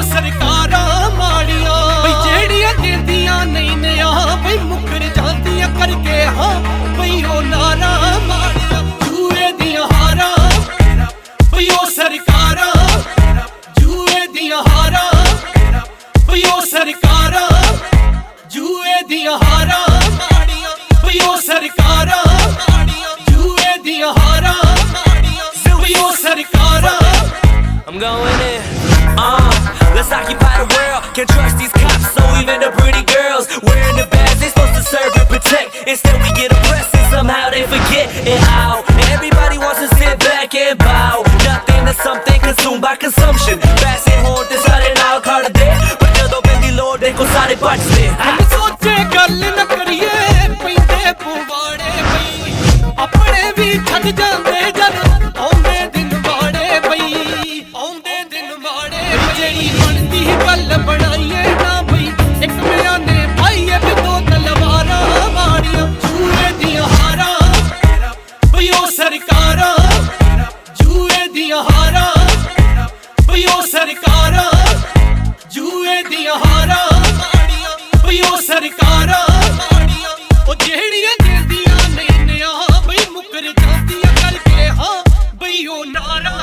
सरकारां माड़ियां बई जेड़ियां देंदियां नहीं निया बई मुकर जांदियां करके हाँ बई ओ नारा माड़ियां जुए दियां हारां बई ओ सरकारां जुए दियां हारां बई ओ सरकारां जुए दियां हारां माड़ियां बई ओ सरकारां जुए दियां हारां बई ओ सरकारां I'm going in, let's occupy the world. Can't trust these cops, so even the pretty girls wearing the badge, they supposed to serve and protect. Instead we get oppressed and somehow they forget it how. And everybody wants to sit back and bow. Nothing to something consumed by consumption. Fast and hard, decided now card a day. But ਜਦੋਂ ਪੈਂਦੀ ਲੋੜ ਦੇਖੋ ਸਾਰੇ ਭੱਜਦੇ हम सोचे गल न करिए पैंदे पुवाड़े बई अपने भी छड़ जांदे जद आउंदे दिन वाड़े बई आउंदे दिन वाड़े जेड़ी बनदी गल बनाईए ना बई एक बयाने पाईए ते दो तलवारां माड़ियां जुए दियां हारां बई ओ सरकारां जुए दियां हारां बई ओ सरकारां जुए दियां हारां बई ओ सरकारां ओ जेड़ियां देंदियां नहीं निया बई मुकर जांदियां करके हाँ बई ओ नारा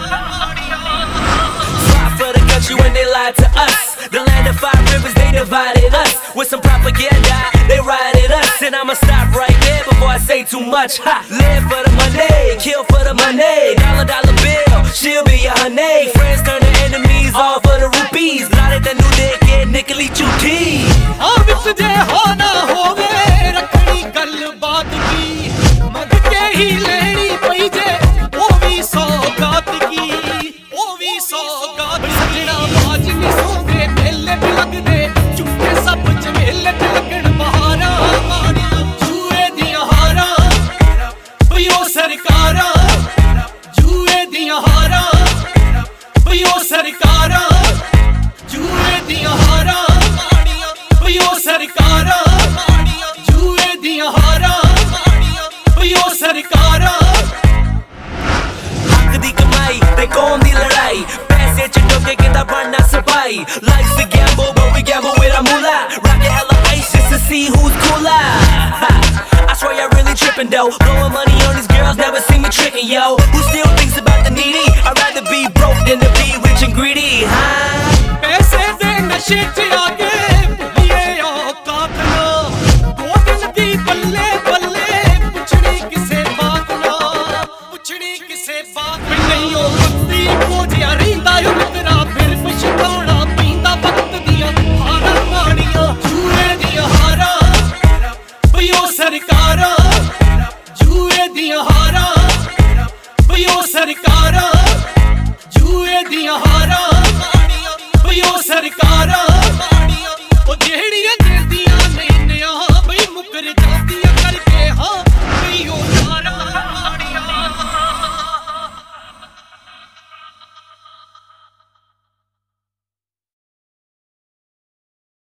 Fight for the country when they lied to us. The land of 5 rivers, they divided us. With some propaganda, they rioted us. And I'ma stop right there before I say too much. Ha! Live for the money, kill for the money. Dollar bill, she'll be your honey. Friends turn to enemies, all for the rupees. Lara the new day, get nickely chuti. हाँ विच जे हो ना होवे रखनी गल बात की मग के ही लेनी पई जे ओ भी सौगात की ओ भी सौगात सजना बाज नहीं सोंदे मेले भी लगदे चुप्पे सब चमेले ते लगन बहारां माड़ियां जुए दियां हारां बई ओ सरकारां जुए दियां हारां बई ओ सरकारां जुए दियां हारां बई ओ सरकारां जुए दियां हारां बई ओ सरकारां हक दी कमाई ते कौम दी लड़ाई पैसे च डोके किंदा बनना सिपाही Life's a gamble but we gamble with our moolah Rockin' hella ice just to see who's cooler I swear y'all really trippin' though Blowing money on these girls never see me trickin' yo Who still thinks about the needy I'd rather be broke than to be rich and greedy पैसे दे नशे च आके भुलिए औकात ना दो दिन दी बल्ले बल्ले पुछड़ी किसे बात ना पुछड़ी किसे बात नहीं ओ वक्ती को जिया रहिंदा ओ मित्रा फिर पछताउणा पैंदा वक्त दियां हारां माड़ियां जुए दियां हारां बई ओ सरकारां जुए दियां हारां बई ओ सरकारां जुए दियां हारां बई ओ सरकारां